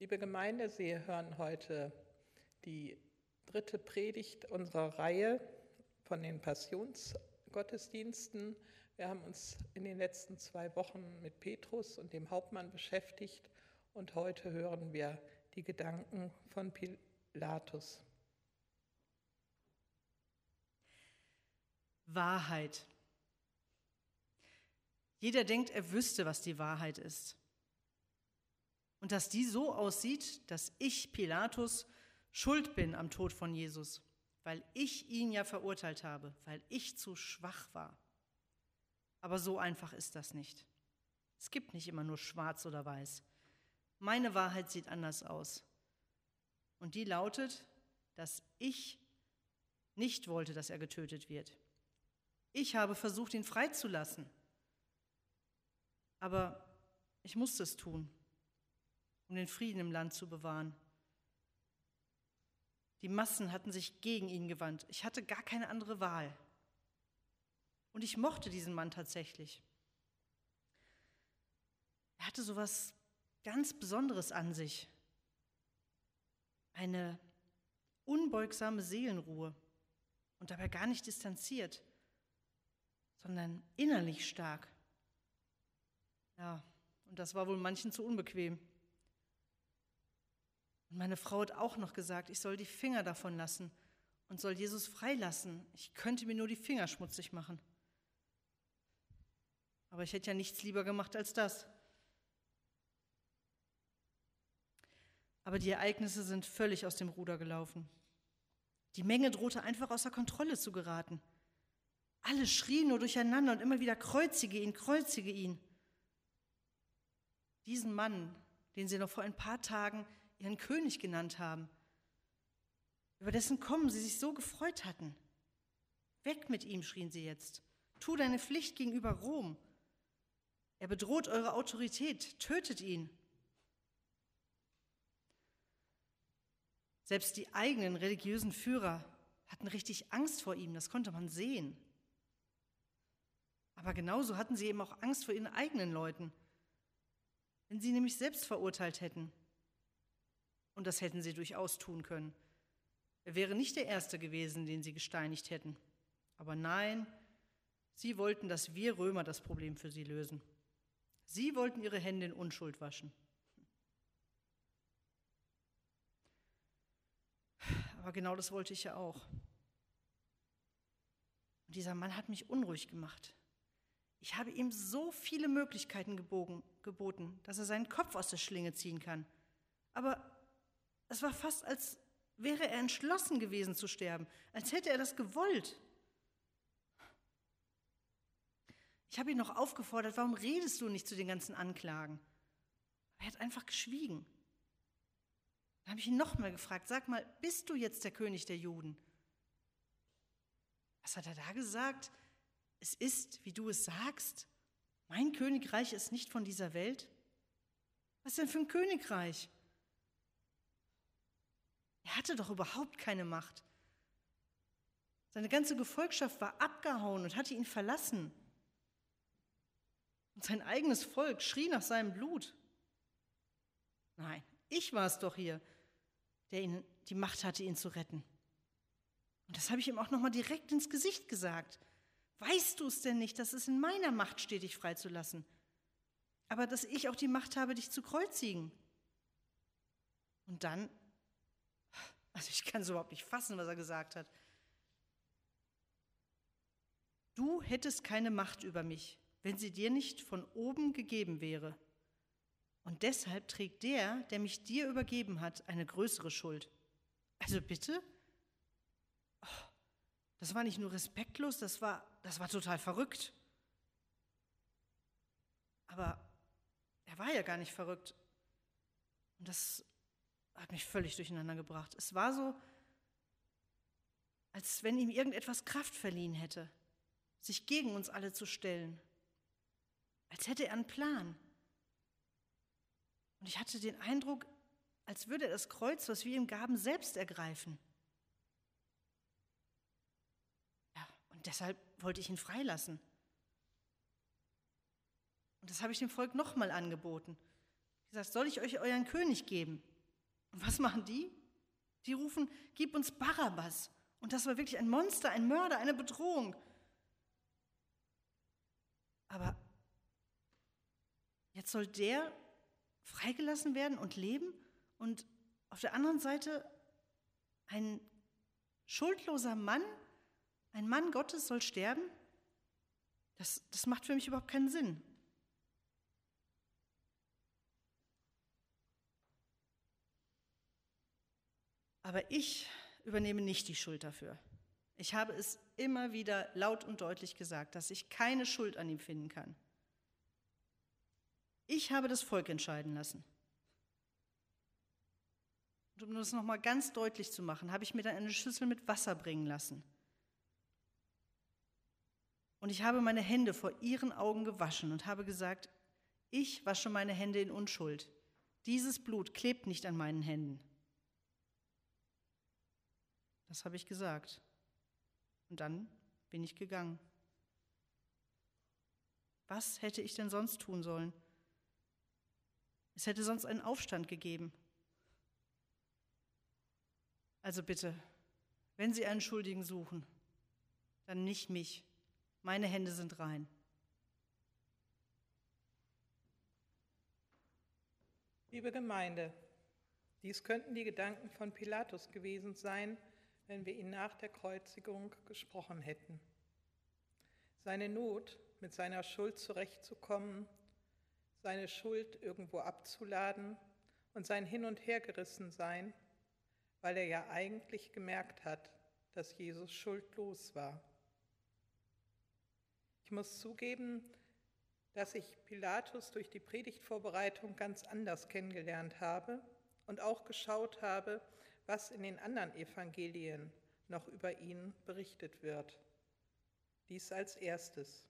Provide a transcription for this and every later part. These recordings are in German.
Liebe Gemeinde, Sie hören heute die dritte Predigt unserer Reihe von den Passionsgottesdiensten. Wir haben uns in den letzten 2 Wochen mit Petrus und dem Hauptmann beschäftigt und heute hören wir die Gedanken von Pilatus. Wahrheit. Jeder denkt, er wüsste, was die Wahrheit ist. Und dass die so aussieht, dass ich, Pilatus, schuld bin am Tod von Jesus, weil ich ihn ja verurteilt habe, weil ich zu schwach war. Aber so einfach ist das nicht. Es gibt nicht immer nur schwarz oder weiß. Meine Wahrheit sieht anders aus. Und die lautet, dass ich nicht wollte, dass er getötet wird. Ich habe versucht, ihn freizulassen. Aber ich musste es tun, um den Frieden im Land zu bewahren. Die Massen hatten sich gegen ihn gewandt. Ich hatte gar keine andere Wahl. Und ich mochte diesen Mann tatsächlich. Er hatte so was ganz Besonderes an sich. Eine unbeugsame Seelenruhe und dabei gar nicht distanziert, sondern innerlich stark. Ja, und das war wohl manchen zu unbequem. Und meine Frau hat auch noch gesagt, ich soll die Finger davon lassen und soll Jesus freilassen. Ich könnte mir nur die Finger schmutzig machen. Aber ich hätte ja nichts lieber gemacht als das. Aber die Ereignisse sind völlig aus dem Ruder gelaufen. Die Menge drohte einfach außer Kontrolle zu geraten. Alle schrien nur durcheinander und immer wieder: Kreuzige ihn, kreuzige ihn. Diesen Mann, den sie noch vor ein paar Tagen ihren König genannt haben, über dessen Kommen sie sich so gefreut hatten. Weg mit ihm, schrien sie jetzt. Tu deine Pflicht gegenüber Rom. Er bedroht eure Autorität, tötet ihn. Selbst die eigenen religiösen Führer hatten richtig Angst vor ihm, das konnte man sehen. Aber genauso hatten sie eben auch Angst vor ihren eigenen Leuten, wenn sie nämlich selbst verurteilt hätten. Und das hätten sie durchaus tun können. Er wäre nicht der Erste gewesen, den sie gesteinigt hätten. Aber nein, sie wollten, dass wir Römer das Problem für sie lösen. Sie wollten ihre Hände in Unschuld waschen. Aber genau das wollte ich ja auch. Und dieser Mann hat mich unruhig gemacht. Ich habe ihm so viele Möglichkeiten geboten, dass er seinen Kopf aus der Schlinge ziehen kann. Aber es war fast, als wäre er entschlossen gewesen zu sterben, als hätte er das gewollt. Ich habe ihn noch aufgefordert, warum redest du nicht zu den ganzen Anklagen? Aber er hat einfach geschwiegen. Dann habe ich ihn nochmal gefragt, sag mal, bist du jetzt der König der Juden? Was hat er da gesagt? Es ist, wie du es sagst. Mein Königreich ist nicht von dieser Welt. Was denn für ein Königreich? Er hatte doch überhaupt keine Macht. Seine ganze Gefolgschaft war abgehauen und hatte ihn verlassen. Und sein eigenes Volk schrie nach seinem Blut. Nein, ich war es doch hier, der die Macht hatte, ihn zu retten. Und das habe ich ihm auch nochmal direkt ins Gesicht gesagt. Weißt du es denn nicht, dass es in meiner Macht steht, dich freizulassen? Aber dass ich auch die Macht habe, dich zu kreuzigen? Und dann, also ich kann es überhaupt nicht fassen, was er gesagt hat. Du hättest keine Macht über mich, wenn sie dir nicht von oben gegeben wäre. Und deshalb trägt der mich dir übergeben hat, eine größere Schuld. Also bitte? Oh, das war nicht nur respektlos, das war total verrückt. Aber er war ja gar nicht verrückt. Und das hat mich völlig durcheinander gebracht. Es war so, als wenn ihm irgendetwas Kraft verliehen hätte, sich gegen uns alle zu stellen. Als hätte er einen Plan. Und ich hatte den Eindruck, als würde er das Kreuz, was wir ihm gaben, selbst ergreifen. Ja, und deshalb wollte ich ihn freilassen. Und das habe ich dem Volk nochmal angeboten. Ich gesagt, soll ich euch euren König geben? Und was machen die? Die rufen, gib uns Barabbas. Und das war wirklich ein Monster, ein Mörder, eine Bedrohung. Aber jetzt soll der freigelassen werden und leben? Und auf der anderen Seite ein schuldloser Mann, ein Mann Gottes soll sterben? Das macht für mich überhaupt keinen Sinn. Aber ich übernehme nicht die Schuld dafür. Ich habe es immer wieder laut und deutlich gesagt, dass ich keine Schuld an ihm finden kann. Ich habe das Volk entscheiden lassen. Und um das nochmal ganz deutlich zu machen, habe ich mir dann eine Schüssel mit Wasser bringen lassen. Und ich habe meine Hände vor ihren Augen gewaschen und habe gesagt, ich wasche meine Hände in Unschuld. Dieses Blut klebt nicht an meinen Händen. Das habe ich gesagt. Und dann bin ich gegangen. Was hätte ich denn sonst tun sollen? Es hätte sonst einen Aufstand gegeben. Also bitte, wenn Sie einen Schuldigen suchen, dann nicht mich. Meine Hände sind rein. Liebe Gemeinde, dies könnten die Gedanken von Pilatus gewesen sein, wenn wir ihn nach der Kreuzigung gesprochen hätten. Seine Not, mit seiner Schuld zurechtzukommen, seine Schuld irgendwo abzuladen und sein Hin- und Hergerissensein, weil er ja eigentlich gemerkt hat, dass Jesus schuldlos war. Ich muss zugeben, dass ich Pilatus durch die Predigtvorbereitung ganz anders kennengelernt habe und auch geschaut habe, was in den anderen Evangelien noch über ihn berichtet wird. Dies als erstes.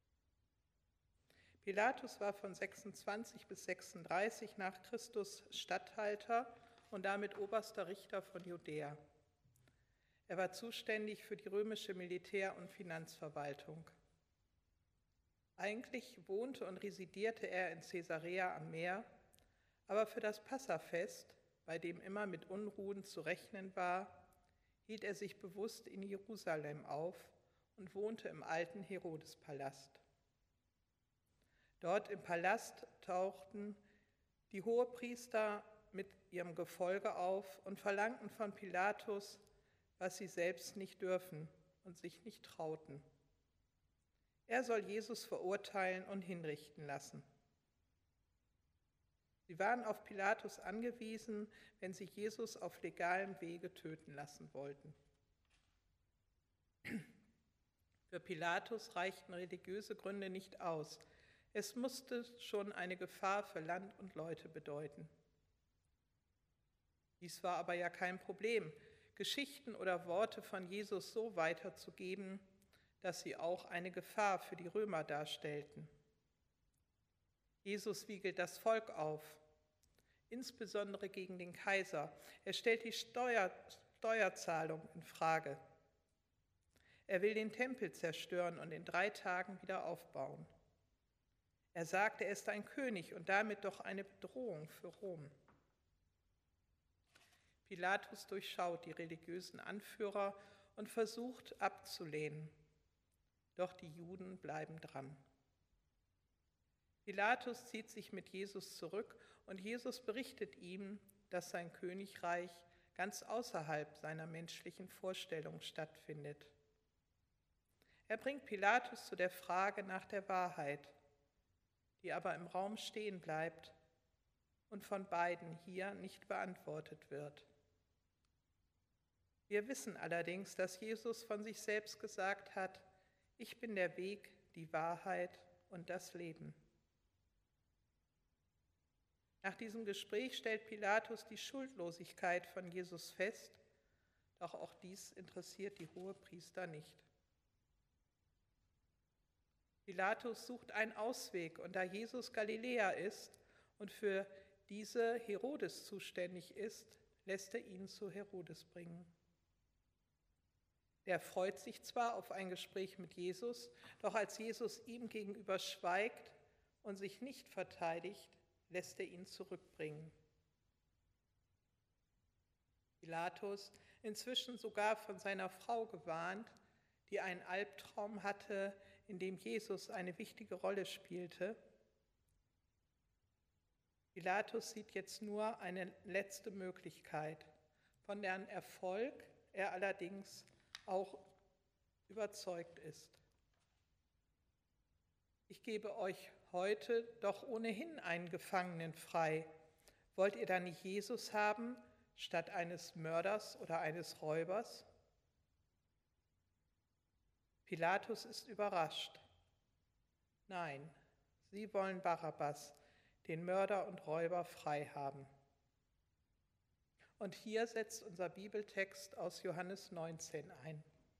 Pilatus war von 26 bis 36 nach Christus Statthalter und damit oberster Richter von Judäa. Er war zuständig für die römische Militär- und Finanzverwaltung. Eigentlich wohnte und residierte er in Caesarea am Meer, aber für das Passafest, bei dem immer mit Unruhen zu rechnen war, hielt er sich bewusst in Jerusalem auf und wohnte im alten Herodespalast. Dort im Palast tauchten die Hohepriester mit ihrem Gefolge auf und verlangten von Pilatus, was sie selbst nicht dürfen und sich nicht trauten. Er soll Jesus verurteilen und hinrichten lassen. Sie waren auf Pilatus angewiesen, wenn sie Jesus auf legalem Wege töten lassen wollten. Für Pilatus reichten religiöse Gründe nicht aus. Es musste schon eine Gefahr für Land und Leute bedeuten. Dies war aber ja kein Problem, Geschichten oder Worte von Jesus so weiterzugeben, dass sie auch eine Gefahr für die Römer darstellten. Jesus wiegelt das Volk auf, insbesondere gegen den Kaiser. Er stellt die Steuerzahlung in Frage. Er will den Tempel zerstören und in 3 Tagen wieder aufbauen. Er sagt, er ist ein König und damit doch eine Bedrohung für Rom. Pilatus durchschaut die religiösen Anführer und versucht abzulehnen. Doch die Juden bleiben dran. Pilatus zieht sich mit Jesus zurück und Jesus berichtet ihm, dass sein Königreich ganz außerhalb seiner menschlichen Vorstellung stattfindet. Er bringt Pilatus zu der Frage nach der Wahrheit, die aber im Raum stehen bleibt und von beiden hier nicht beantwortet wird. Wir wissen allerdings, dass Jesus von sich selbst gesagt hat, ich bin der Weg, die Wahrheit und das Leben. Nach diesem Gespräch stellt Pilatus die Schuldlosigkeit von Jesus fest, doch auch dies interessiert die Hohepriester nicht. Pilatus sucht einen Ausweg, und da Jesus Galiläer ist und für diese Herodes zuständig ist, lässt er ihn zu Herodes bringen. Der freut sich zwar auf ein Gespräch mit Jesus, doch als Jesus ihm gegenüber schweigt und sich nicht verteidigt, lässt er ihn zurückbringen. Pilatus, inzwischen sogar von seiner Frau gewarnt, die einen Albtraum hatte, in dem Jesus eine wichtige Rolle spielte. Pilatus sieht jetzt nur eine letzte Möglichkeit, von deren Erfolg er allerdings auch überzeugt ist. Ich gebe euch heute doch ohnehin einen Gefangenen frei. Wollt ihr dann nicht Jesus haben, statt eines Mörders oder eines Räubers? Pilatus ist überrascht. Nein, sie wollen Barabbas, den Mörder und Räuber, frei haben. Und hier setzt unser Bibeltext aus Johannes 19 ein.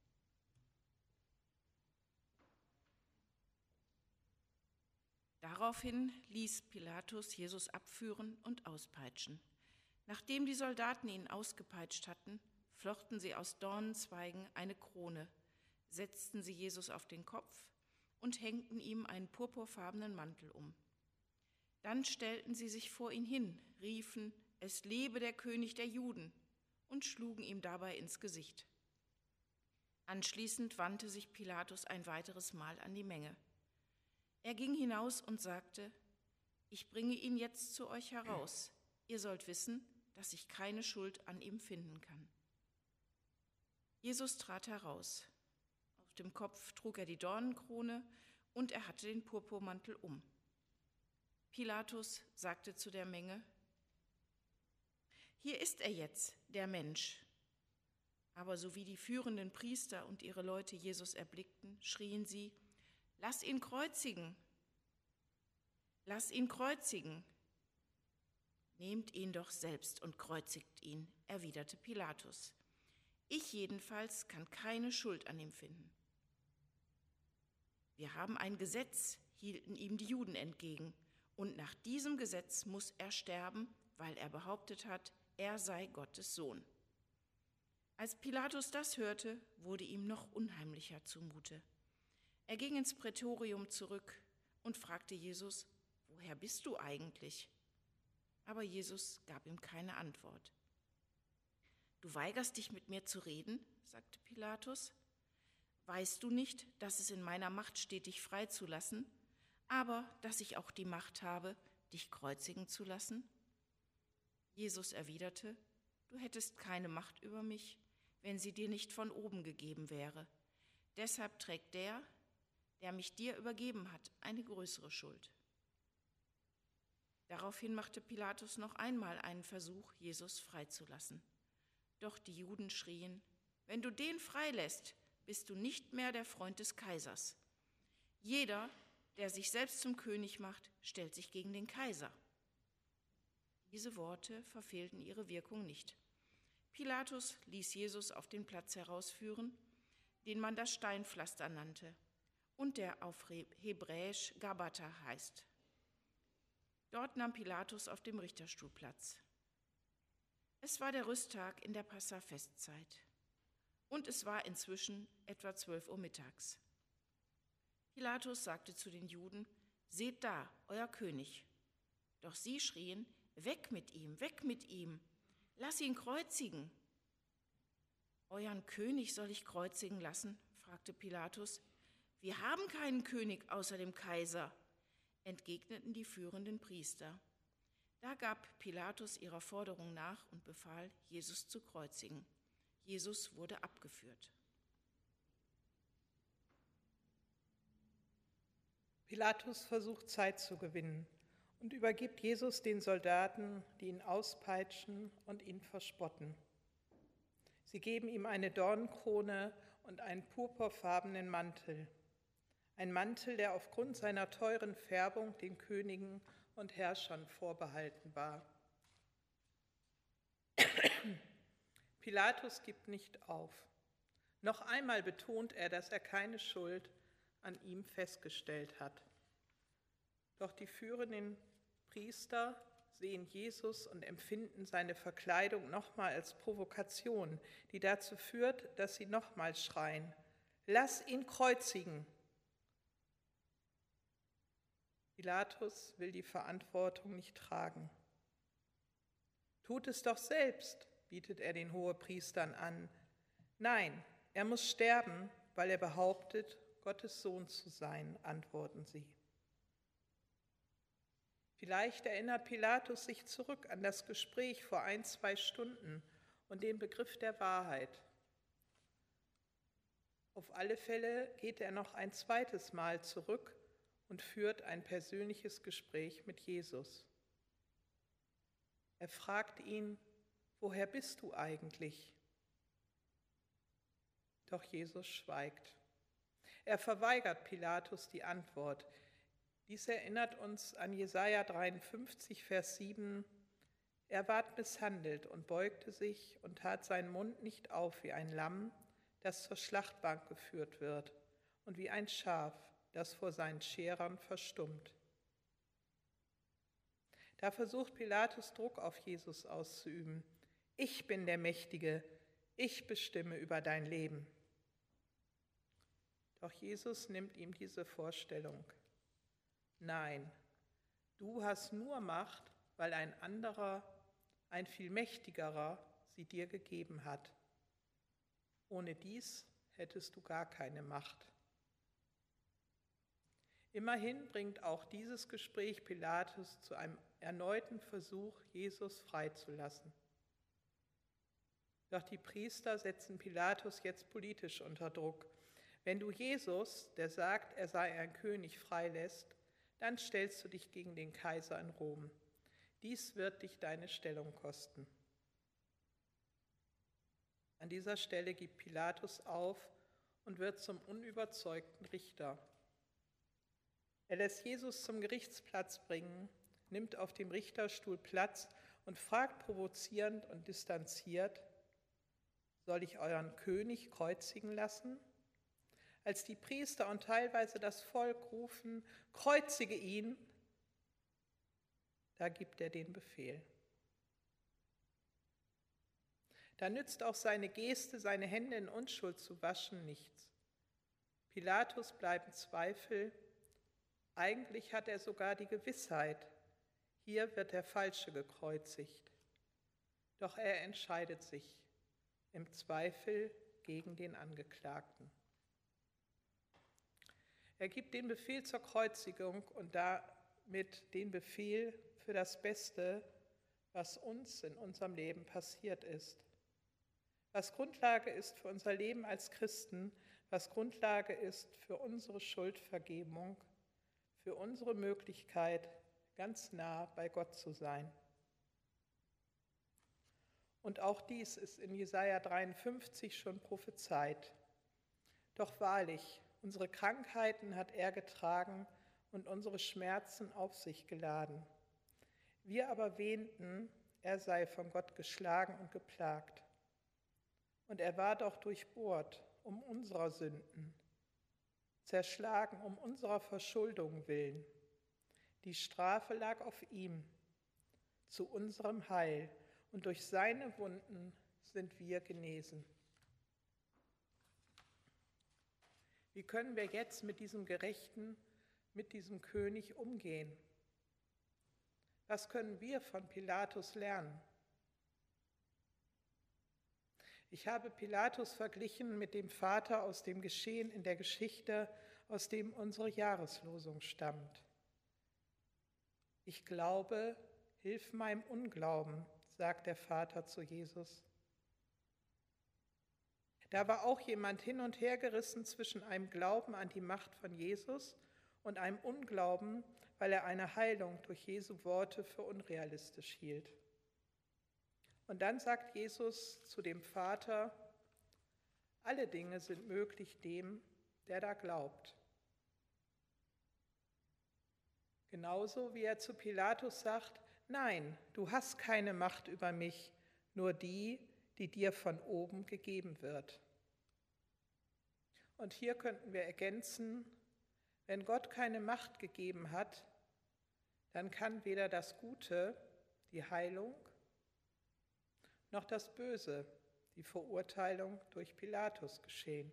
Daraufhin ließ Pilatus Jesus abführen und auspeitschen. Nachdem die Soldaten ihn ausgepeitscht hatten, flochten sie aus Dornenzweigen eine Krone, setzten sie Jesus auf den Kopf und hängten ihm einen purpurfarbenen Mantel um. Dann stellten sie sich vor ihn hin, riefen, es lebe der König der Juden, und schlugen ihm dabei ins Gesicht. Anschließend wandte sich Pilatus ein weiteres Mal an die Menge. Er ging hinaus und sagte, ich bringe ihn jetzt zu euch heraus. Ihr sollt wissen, dass ich keine Schuld an ihm finden kann. Jesus trat heraus. Auf dem Kopf trug er die Dornenkrone und er hatte den Purpurmantel um. Pilatus sagte zu der Menge, hier ist er jetzt, der Mensch. Aber so wie die führenden Priester und ihre Leute Jesus erblickten, schrien sie, lass ihn kreuzigen! Lass ihn kreuzigen! Nehmt ihn doch selbst und kreuzigt ihn, erwiderte Pilatus. Ich jedenfalls kann keine Schuld an ihm finden. Wir haben ein Gesetz, hielten ihm die Juden entgegen, und nach diesem Gesetz muss er sterben, weil er behauptet hat, er sei Gottes Sohn. Als Pilatus das hörte, wurde ihm noch unheimlicher zumute. Er ging ins Prätorium zurück und fragte Jesus, woher bist du eigentlich? Aber Jesus gab ihm keine Antwort. Du weigerst dich, mit mir zu reden, sagte Pilatus. Weißt du nicht, dass es in meiner Macht steht, dich freizulassen, aber dass ich auch die Macht habe, dich kreuzigen zu lassen? Jesus erwiderte, du hättest keine Macht über mich, wenn sie dir nicht von oben gegeben wäre. Deshalb trägt der mich dir übergeben hat, eine größere Schuld. Daraufhin machte Pilatus noch einmal einen Versuch, Jesus freizulassen. Doch die Juden schrien, wenn du den freilässt, bist du nicht mehr der Freund des Kaisers. Jeder, der sich selbst zum König macht, stellt sich gegen den Kaiser. Diese Worte verfehlten ihre Wirkung nicht. Pilatus ließ Jesus auf den Platz herausführen, den man das Steinpflaster nannte und der auf Hebräisch Gabata heißt. Dort nahm Pilatus auf dem Richterstuhl Platz. Es war der Rüsttag in der Passa-Festzeit und es war inzwischen etwa 12 Uhr mittags. Pilatus sagte zu den Juden, seht da, euer König. Doch sie schrien, weg mit ihm, lass ihn kreuzigen. Euren König soll ich kreuzigen lassen? Fragte Pilatus. Wir haben keinen König außer dem Kaiser, entgegneten die führenden Priester. Da gab Pilatus ihrer Forderung nach und befahl, Jesus zu kreuzigen. Jesus wurde abgeführt. Pilatus versucht Zeit zu gewinnen und übergibt Jesus den Soldaten, die ihn auspeitschen und ihn verspotten. Sie geben ihm eine Dornenkrone und einen purpurfarbenen Mantel. Ein Mantel, der aufgrund seiner teuren Färbung den Königen und Herrschern vorbehalten war. Pilatus gibt nicht auf. Noch einmal betont er, dass er keine Schuld an ihm festgestellt hat. Doch die führenden Priester sehen Jesus und empfinden seine Verkleidung nochmal als Provokation, die dazu führt, dass sie nochmal schreien, lass ihn kreuzigen. Pilatus will die Verantwortung nicht tragen. Tut es doch selbst, bietet er den Hohepriestern an. Nein, er muss sterben, weil er behauptet, Gottes Sohn zu sein, antworten sie. Vielleicht erinnert Pilatus sich zurück an das Gespräch vor 1-2 Stunden und den Begriff der Wahrheit. Auf alle Fälle geht er noch ein zweites Mal zurück und führt ein persönliches Gespräch mit Jesus. Er fragt ihn, woher bist du eigentlich? Doch Jesus schweigt. Er verweigert Pilatus die Antwort. Dies erinnert uns an Jesaja 53, Vers 7. Er ward misshandelt und beugte sich und tat seinen Mund nicht auf wie ein Lamm, das zur Schlachtbank geführt wird, und wie ein Schaf, das vor seinen Scherern verstummt. Da versucht Pilatus Druck auf Jesus auszuüben. Ich bin der Mächtige, ich bestimme über dein Leben. Doch Jesus nimmt ihm diese Vorstellung. Nein, du hast nur Macht, weil ein anderer, ein viel mächtigerer sie dir gegeben hat. Ohne dies hättest du gar keine Macht. Immerhin bringt auch dieses Gespräch Pilatus zu einem erneuten Versuch, Jesus freizulassen. Doch die Priester setzen Pilatus jetzt politisch unter Druck. Wenn du Jesus, der sagt, er sei ein König, freilässt, dann stellst du dich gegen den Kaiser in Rom. Dies wird dich deine Stellung kosten. An dieser Stelle gibt Pilatus auf und wird zum unüberzeugten Richter. Er lässt Jesus zum Gerichtsplatz bringen, nimmt auf dem Richterstuhl Platz und fragt provozierend und distanziert: Soll ich euren König kreuzigen lassen? Als die Priester und teilweise das Volk rufen: Kreuzige ihn, da gibt er den Befehl. Da nützt auch seine Geste, seine Hände in Unschuld zu waschen, nichts. Pilatus bleiben Zweifel. Eigentlich hat er sogar die Gewissheit, hier wird der Falsche gekreuzigt. Doch er entscheidet sich im Zweifel gegen den Angeklagten. Er gibt den Befehl zur Kreuzigung und damit den Befehl für das Beste, was uns in unserem Leben passiert ist. Was Grundlage ist für unser Leben als Christen, was Grundlage ist für unsere Schuldvergebung, für unsere Möglichkeit, ganz nah bei Gott zu sein. Und auch dies ist in Jesaja 53 schon prophezeit. Doch wahrlich, unsere Krankheiten hat er getragen und unsere Schmerzen auf sich geladen. Wir aber wähnten, er sei von Gott geschlagen und geplagt. Und er war doch durchbohrt um unserer Sünden, zerschlagen um unserer Verschuldung willen. Die Strafe lag auf ihm, zu unserem Heil, und durch seine Wunden sind wir genesen. Wie können wir jetzt mit diesem Gerechten, mit diesem König umgehen? Was können wir von Pilatus lernen? Ich habe Pilatus verglichen mit dem Vater aus dem Geschehen in der Geschichte, aus dem unsere Jahreslosung stammt. Ich glaube, hilf meinem Unglauben, sagt der Vater zu Jesus. Da war auch jemand hin und her gerissen zwischen einem Glauben an die Macht von Jesus und einem Unglauben, weil er eine Heilung durch Jesu Worte für unrealistisch hielt. Und dann sagt Jesus zu dem Vater: Alle Dinge sind möglich dem, der da glaubt. Genauso wie er zu Pilatus sagt: Nein, du hast keine Macht über mich, nur die, die dir von oben gegeben wird. Und hier könnten wir ergänzen: Wenn Gott keine Macht gegeben hat, dann kann weder das Gute, die Heilung, noch das Böse, die Verurteilung durch Pilatus geschehen.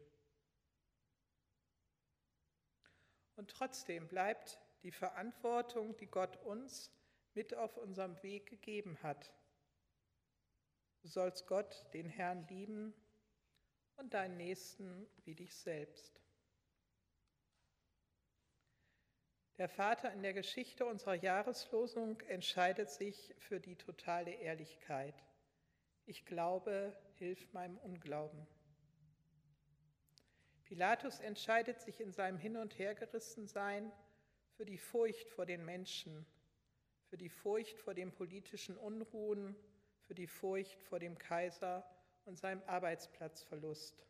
Und trotzdem bleibt die Verantwortung, die Gott uns mit auf unserem Weg gegeben hat. Du sollst Gott, den Herrn, lieben und deinen Nächsten wie dich selbst. Der Vater in der Geschichte unserer Jahreslosung entscheidet sich für die totale Ehrlichkeit. Ich glaube, hilf meinem Unglauben. Pilatus entscheidet sich in seinem Hin- und Hergerissensein für die Furcht vor den Menschen, für die Furcht vor den politischen Unruhen, für die Furcht vor dem Kaiser und seinem Arbeitsplatzverlust.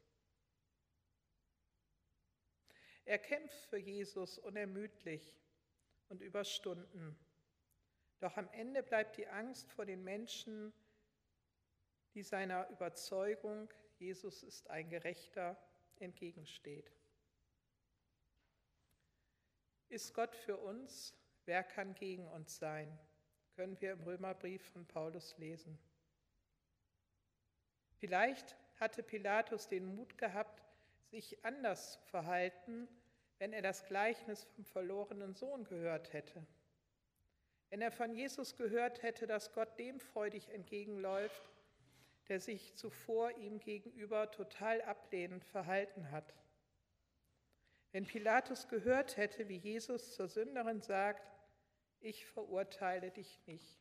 Er kämpft für Jesus unermüdlich und über Stunden. Doch am Ende bleibt die Angst vor den Menschen, die seiner Überzeugung, Jesus ist ein Gerechter, entgegensteht. Ist Gott für uns? Wer kann gegen uns sein? Können wir im Römerbrief von Paulus lesen. Vielleicht hatte Pilatus den Mut gehabt, sich anders zu verhalten, wenn er das Gleichnis vom verlorenen Sohn gehört hätte. Wenn er von Jesus gehört hätte, dass Gott dem freudig entgegenläuft, der sich zuvor ihm gegenüber total ablehnend verhalten hat. Wenn Pilatus gehört hätte, wie Jesus zur Sünderin sagt, ich verurteile dich nicht.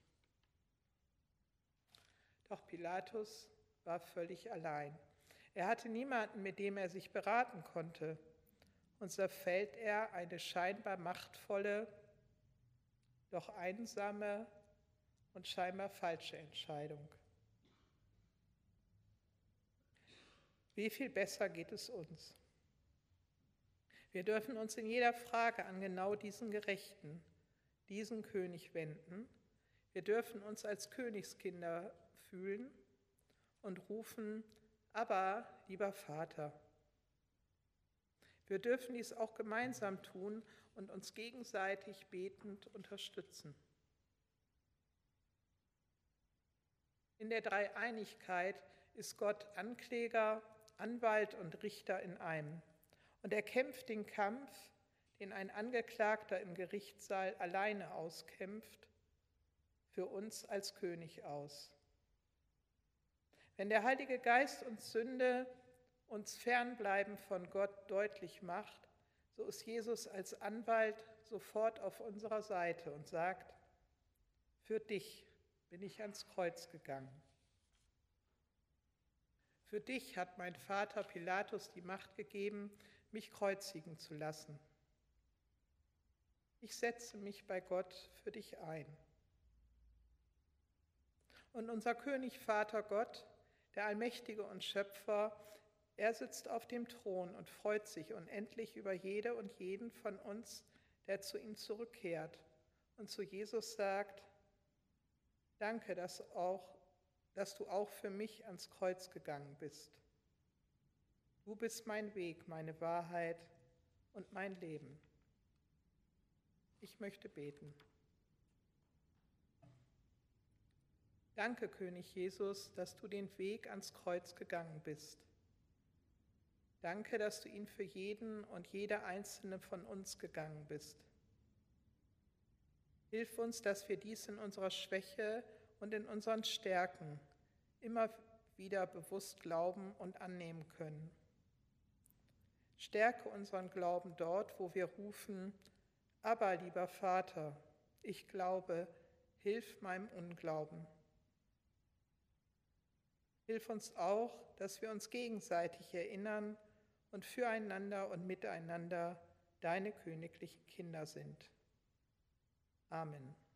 Doch Pilatus war völlig allein. Er hatte niemanden, mit dem er sich beraten konnte. Und so fällt er eine scheinbar machtvolle, doch einsame und scheinbar falsche Entscheidung. Wie viel besser geht es uns? Wir dürfen uns in jeder Frage an genau diesen Gerechten, diesen König wenden. Wir dürfen uns als Königskinder fühlen und rufen, aber lieber Vater. Wir dürfen dies auch gemeinsam tun und uns gegenseitig betend unterstützen. In der Dreieinigkeit ist Gott Ankläger, Anwalt und Richter in einem. Und er kämpft den Kampf, den ein Angeklagter im Gerichtssaal alleine auskämpft, für uns als König aus. Wenn der Heilige Geist uns Sünde, uns Fernbleiben von Gott deutlich macht, so ist Jesus als Anwalt sofort auf unserer Seite und sagt, für dich bin ich ans Kreuz gegangen. Für dich hat mein Vater Pilatus die Macht gegeben, mich kreuzigen zu lassen. Ich setze mich bei Gott für dich ein. Und unser König Vater Gott, der Allmächtige und Schöpfer, er sitzt auf dem Thron und freut sich unendlich über jede und jeden von uns, der zu ihm zurückkehrt und zu Jesus sagt, danke, dass du auch für mich ans Kreuz gegangen bist. Du bist mein Weg, meine Wahrheit und mein Leben. Ich möchte beten. Danke, König Jesus, dass du den Weg ans Kreuz gegangen bist. Danke, dass du ihn für jeden und jede einzelne von uns gegangen bist. Hilf uns, dass wir dies in unserer Schwäche und in unseren Stärken immer wieder bewusst glauben und annehmen können. Stärke unseren Glauben dort, wo wir rufen, aber lieber Vater, ich glaube, hilf meinem Unglauben. Hilf uns auch, dass wir uns gegenseitig erinnern und füreinander und miteinander deine königlichen Kinder sind. Amen.